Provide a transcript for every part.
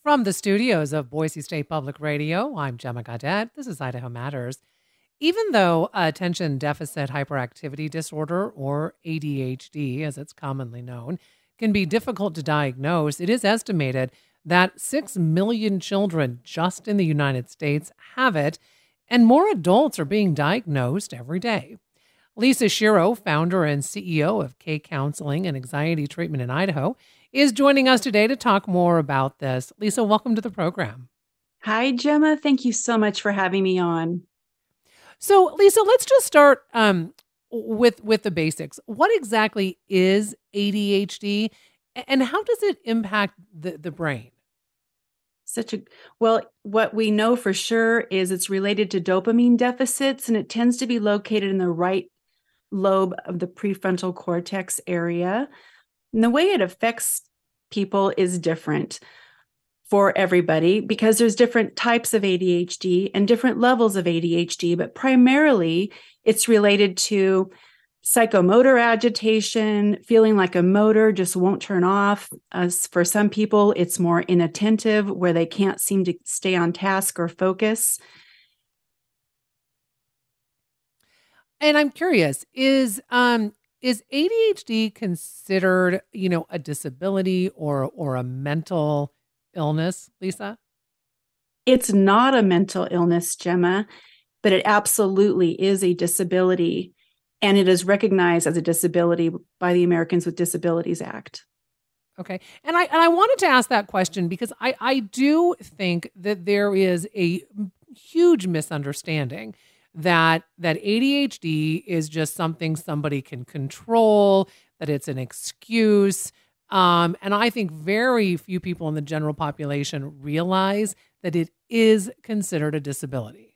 From the studios of Boise State Public Radio, I'm Gemma Gaudette. This is Idaho Matters. Even though attention deficit hyperactivity disorder, or ADHD as it's commonly known, can be difficult to diagnose, it is estimated that 6 million children just in the United States have it, and more adults are being diagnosed every day. Lisa Shiro, founder and CEO of K Counseling and Anxiety Treatment in Idaho, is joining us today to talk more about this. Lisa, welcome to the program. Hi, Gemma. Thank you so much for having me on. So, Lisa, let's just start with the basics. What exactly is ADHD, and how does it impact the brain? Well, what we know for sure is it's related to dopamine deficits, and it tends to be located in the right lobe of the prefrontal cortex area. And the way it affects people is different for everybody because there's different types of ADHD and different levels of ADHD, but primarily it's related to psychomotor agitation, feeling like a motor just won't turn off. As for some people, it's more inattentive where they can't seem to stay on task or focus. And I'm curious, is ADHD considered, a disability or a mental illness, Lisa? It's not a mental illness, Gemma, but it absolutely is a disability. And it is recognized as a disability by the Americans with Disabilities Act. Okay. And I wanted to ask that question because I do think that there is a huge misunderstanding that ADHD is just something somebody can control, that it's an excuse. And I think very few people in the general population realize that it is considered a disability.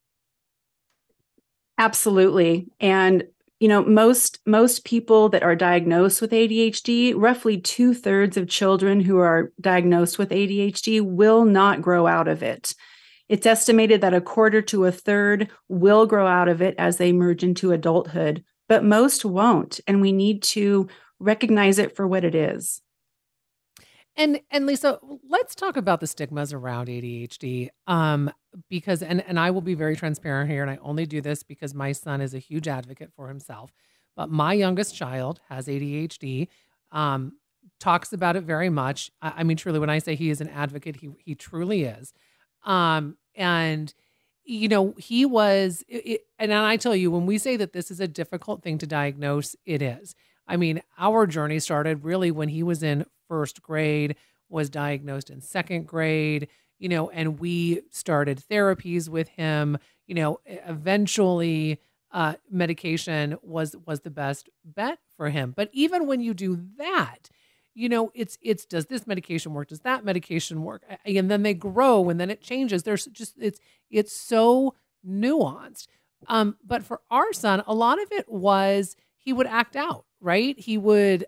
Absolutely. And, most people that are diagnosed with ADHD, roughly 2/3 of children who are diagnosed with ADHD will not grow out of it. It's estimated that 1/4 to 1/3 will grow out of it as they merge into adulthood, but most won't. And we need to recognize it for what it is. And Lisa, let's talk about the stigmas around ADHD. Because I will be very transparent here, and I only do this because my son is a huge advocate for himself. But my youngest child has ADHD. Talks about it very much. I mean, truly, when I say he is an advocate, he truly is. And he was, and I tell you, when we say that this is a difficult thing to diagnose, it is. I mean, our journey started really when he was in first grade, was diagnosed in second grade, and we started therapies with him. Eventually medication was the best bet for him. But even when you do that, it's does this medication work? Does that medication work? And then they grow and then it changes. There's just, it's so nuanced. But for our son, a lot of it was he would act out, right? He would,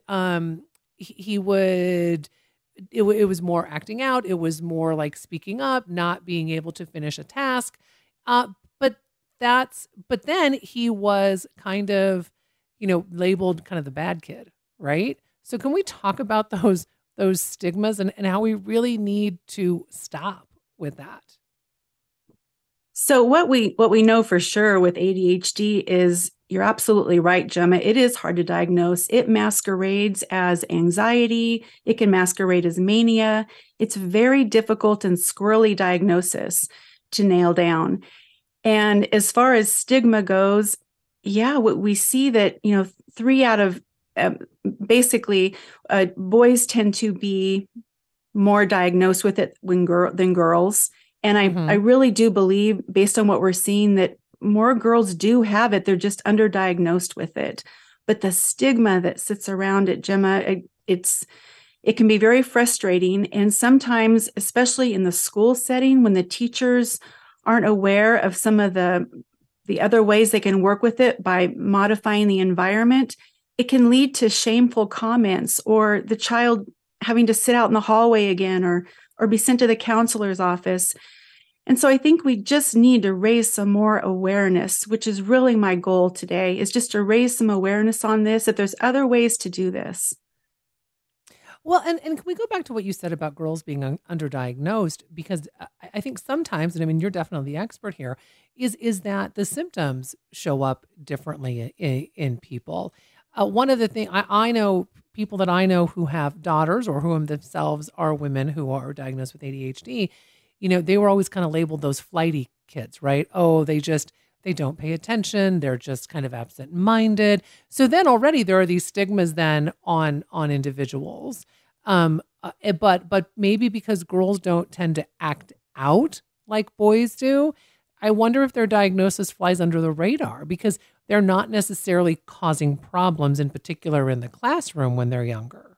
it was more acting out. It was more like speaking up, not being able to finish a task. But then he was kind of, labeled kind of the bad kid, right? So can we talk about those stigmas and how we really need to stop with that? So what we know for sure with ADHD is you're absolutely right, Gemma. It is hard to diagnose. It masquerades as anxiety. It can masquerade as mania. It's very difficult and squirrely diagnosis to nail down. And as far as stigma goes, we see that, 3 out of boys tend to be more diagnosed with it than girls. And I really do believe, based on what we're seeing, that more girls do have it. They're just underdiagnosed with it. But the stigma that sits around it, Gemma, it can be very frustrating. And sometimes, especially in the school setting, when the teachers aren't aware of some of the other ways they can work with it by modifying the environment, it can lead to shameful comments or the child having to sit out in the hallway again or be sent to the counselor's office. And so I think we just need to raise some more awareness, which is really my goal today, is just to raise some awareness on this, that there's other ways to do this. Well, and can we go back to what you said about girls being underdiagnosed? Because I think sometimes, and I mean, you're definitely the expert here, is that the symptoms show up differently in people. One of the things I know, people that I know who have daughters or who themselves are women who are diagnosed with ADHD, they were always kind of labeled those flighty kids, right? Oh, they don't pay attention. They're just kind of absent-minded. So then already there are these stigmas then on individuals. But maybe because girls don't tend to act out like boys do, I wonder if their diagnosis flies under the radar because they're not necessarily causing problems, in particular in the classroom when they're younger.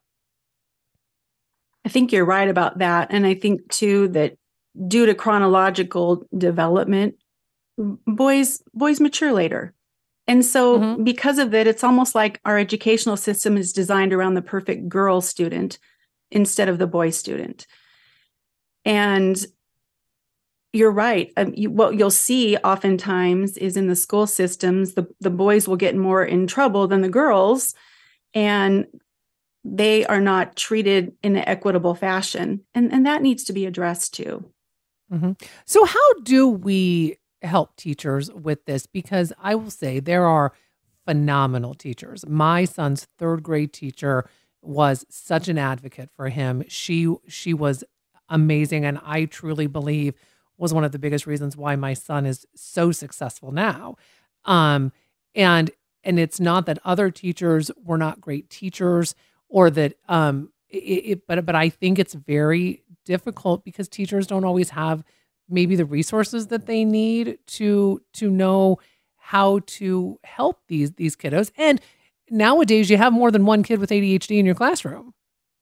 I think you're right about that. And I think too that due to chronological development, boys mature later. And so because of that, it's almost like our educational system is designed around the perfect girl student instead of the boy student. And you're right. What you'll see oftentimes is in the school systems, the boys will get more in trouble than the girls, and they are not treated in an equitable fashion. And that needs to be addressed too. Mm-hmm. So how do we help teachers with this? Because I will say there are phenomenal teachers. My son's third grade teacher was such an advocate for him. She was amazing, and I truly believe was one of the biggest reasons why my son is so successful now. And it's not that other teachers were not great teachers or that but I think it's very difficult because teachers don't always have maybe the resources that they need to know how to help these kiddos. And nowadays you have more than one kid with ADHD in your classroom.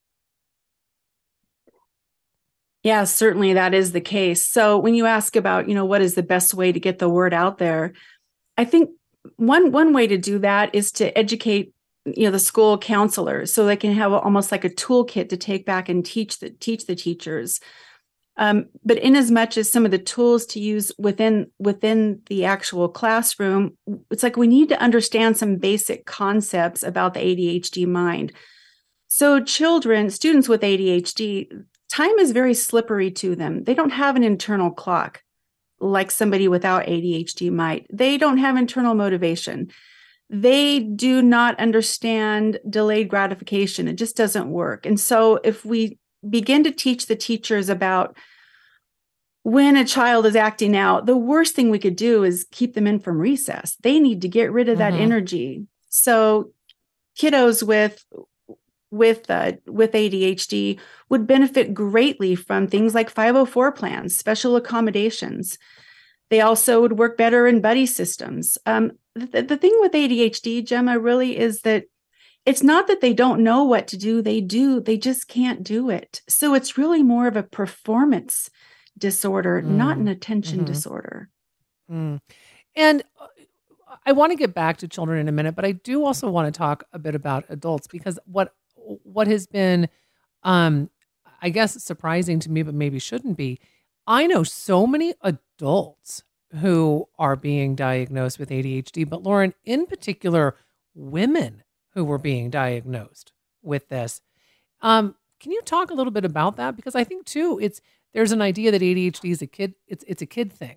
Yeah, certainly that is the case. So when you ask about, what is the best way to get the word out there, I think one way to do that is to educate, the school counselors so they can have almost like a toolkit to take back and teach the teachers. But in as much as some of the tools to use within the actual classroom, it's like we need to understand some basic concepts about the ADHD mind. So students with ADHD, time is very slippery to them. They don't have an internal clock like somebody without ADHD might. They don't have internal motivation. They do not understand delayed gratification. It just doesn't work. And so if we begin to teach the teachers about when a child is acting out, the worst thing we could do is keep them in from recess. They need to get rid of that energy. So kiddos with ADHD would benefit greatly from things like 504 plans, special accommodations. They also would work better in buddy systems. The thing with ADHD, Gemma, really is that it's not that they don't know what to do. They do. They just can't do it. So it's really more of a performance disorder, not an attention disorder. And I want to get back to children in a minute, but I do also want to talk a bit about adults because what has been, I guess, surprising to me, but maybe shouldn't be, I know so many adults who are being diagnosed with ADHD, but Lauren, in particular, women who were being diagnosed with this. Can you talk a little bit about that? Because I think too, there's an idea that ADHD is a kid. It's a kid thing.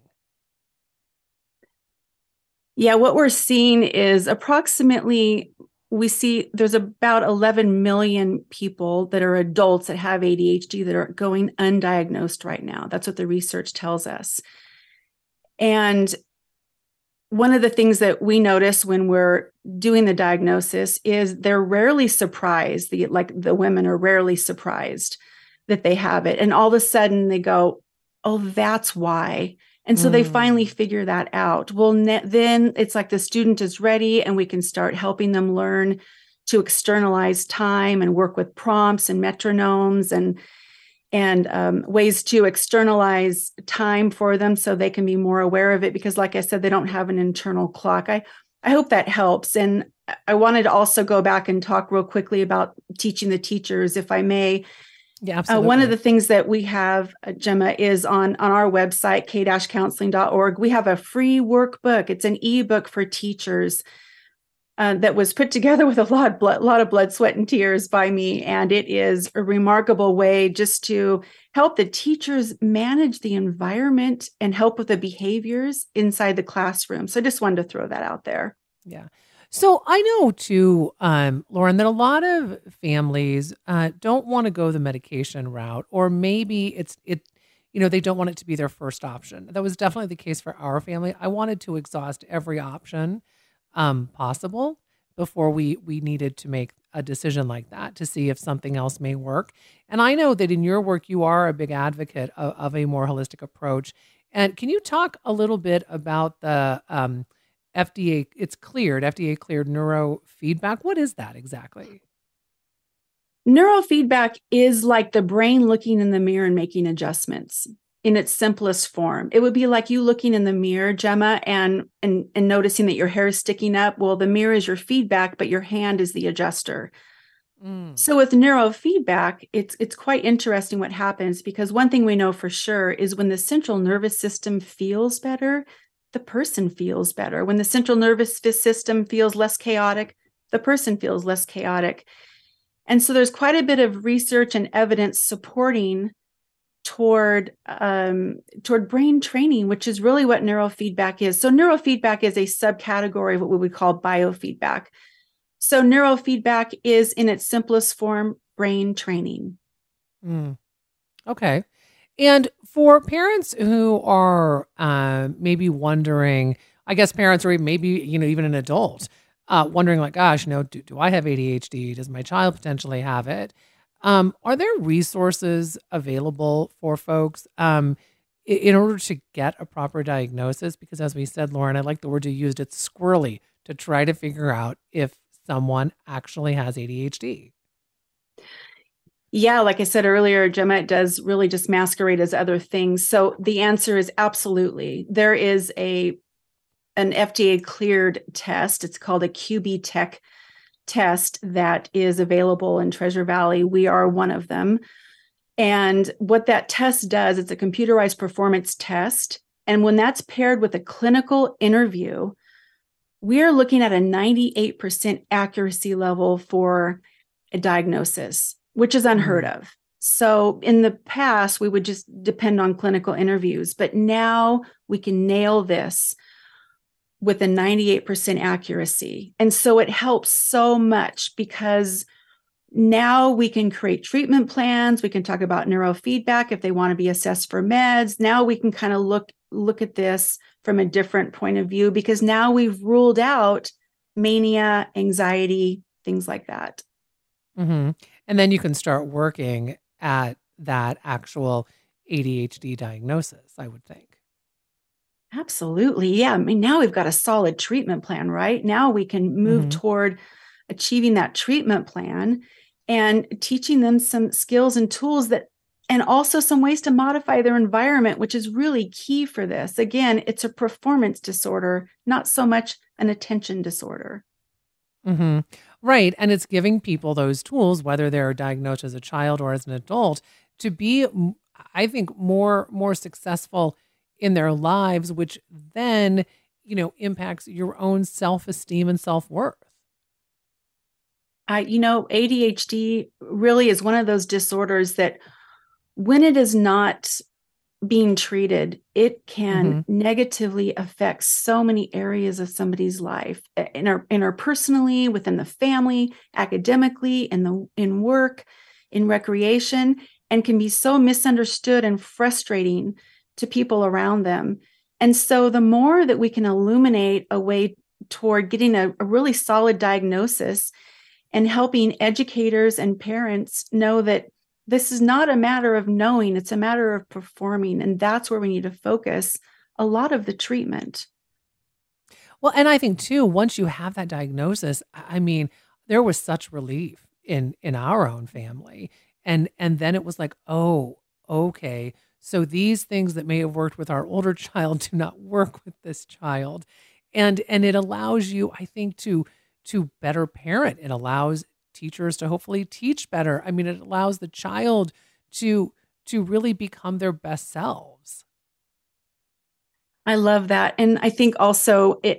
Yeah, what we're seeing is we see there's about 11 million people that are adults that have ADHD that are going undiagnosed right now. That's what the research tells us. And one of the things that we notice when we're doing the diagnosis is they're rarely surprised. The women are rarely surprised that they have it. And all of a sudden they go, oh, that's why. And so they finally figure that out. Well, then it's like the student is ready and we can start helping them learn to externalize time and work with prompts and metronomes and ways to externalize time for them so they can be more aware of it. Because like I said, they don't have an internal clock. I hope that helps. And I wanted to also go back and talk real quickly about teaching the teachers, if I may. Yeah, absolutely. One of the things that we have, Gemma, is on our website, k-counseling.org. We have a free workbook. It's an ebook for teachers that was put together with a lot of blood, sweat, and tears by me. And it is a remarkable way just to help the teachers manage the environment and help with the behaviors inside the classroom. So I just wanted to throw that out there. Yeah. So I know too, Lauren, that a lot of families don't want to go the medication route, or maybe they don't want it to be their first option. That was definitely the case for our family. I wanted to exhaust every option possible before we needed to make a decision like that to see if something else may work. And I know that in your work, you are a big advocate of a more holistic approach. And can you talk a little bit about the FDA cleared neurofeedback? What is that exactly? Neurofeedback is like the brain looking in the mirror and making adjustments in its simplest form. It would be like you looking in the mirror, Gemma, and noticing that your hair is sticking up. Well, the mirror is your feedback, but your hand is the adjuster. So with neurofeedback, it's quite interesting what happens, because one thing we know for sure is when the central nervous system feels better, the person feels better. When the central nervous system feels less chaotic, the person feels less chaotic. And so there's quite a bit of research and evidence supporting toward brain training, which is really what neurofeedback is. So neurofeedback is a subcategory of what we would call biofeedback. So neurofeedback is, in its simplest form, brain training. Okay. And for parents who are maybe wondering, I guess parents, or maybe even an adult, wondering like, gosh, do I have ADHD? Does my child potentially have it? Are there resources available for folks in order to get a proper diagnosis? Because as we said, Lauren, I like the word you used, it's squirrely, to try to figure out if someone actually has ADHD. Yeah, like I said earlier, Gemma, it does really just masquerade as other things. So the answer is absolutely. There is an FDA cleared test. It's called a QB-TEC test that is available in Treasure Valley. We are one of them. And what that test does, it's a computerized performance test. And when that's paired with a clinical interview, we are looking at a 98% accuracy level for a diagnosis, which is unheard of. So in the past, we would just depend on clinical interviews, but now we can nail this with a 98% accuracy. And so it helps so much, because now we can create treatment plans. We can talk about neurofeedback if they want to be assessed for meds. Now we can kind of look at this from a different point of view, because now we've ruled out mania, anxiety, things like that. Mm-hmm. And then you can start working at that actual ADHD diagnosis, I would think. Absolutely. Yeah. I mean, now we've got a solid treatment plan, right? Now we can move toward achieving that treatment plan and teaching them some skills and tools and also some ways to modify their environment, which is really key for this. Again, it's a performance disorder, not so much an attention disorder. Right. And it's giving people those tools, whether they're diagnosed as a child or as an adult, to be, I think, more successful in their lives, which then, impacts your own self-esteem and self-worth. ADHD really is one of those disorders that, when it is not being treated, it can negatively affect so many areas of somebody's life, interpersonally, within the family, academically, in work, in recreation, and can be so misunderstood and frustrating to people around them. And so the more that we can illuminate a way toward getting a really solid diagnosis and helping educators and parents know that this is not a matter of knowing, it's a matter of performing. And that's where we need to focus a lot of the treatment. Well, and I think too, once you have that diagnosis, I mean, there was such relief in our own family. And then it was like, oh, okay. So these things that may have worked with our older child do not work with this child. And it allows you, I think, to better parent. It allows teachers to hopefully teach better. I mean, it allows the child to really become their best selves. I love that. And I think also it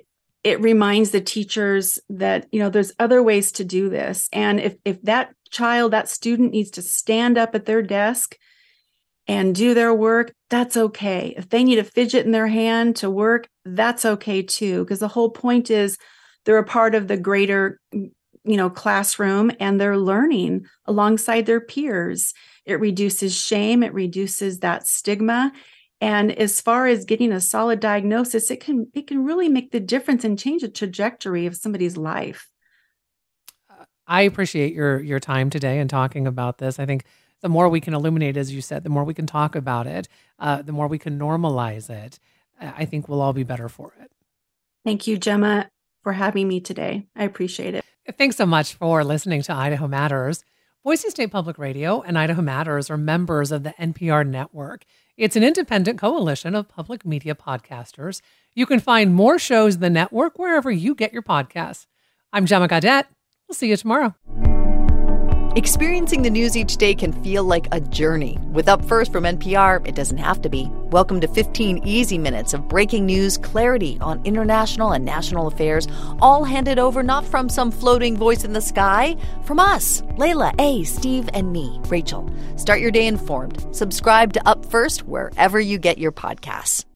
it reminds the teachers that, there's other ways to do this. And if that child, that student needs to stand up at their desk and do their work, that's okay. If they need a fidget in their hand to work, that's okay too. Because the whole point is they're a part of the greater, classroom, and they're learning alongside their peers. It reduces shame. It reduces that stigma. And as far as getting a solid diagnosis, it can really make the difference and change the trajectory of somebody's life. I appreciate your time today and talking about this. I think the more we can illuminate, as you said, the more we can talk about it, the more we can normalize it, I think we'll all be better for it. Thank you, Gemma, for having me today. I appreciate it. Thanks so much for listening to Idaho Matters. Boise State Public Radio and Idaho Matters are members of the NPR network. It's an independent coalition of public media podcasters. You can find more shows in the network wherever you get your podcasts. I'm Gemma Gaudette. We'll see you tomorrow. Experiencing the news each day can feel like a journey. With Up First from NPR, it doesn't have to be. Welcome to 15 easy minutes of breaking news, clarity on international and national affairs, all handed over not from some floating voice in the sky, from us, Layla, A, Steve, and me, Rachel. Start your day informed. Subscribe to Up First wherever you get your podcasts.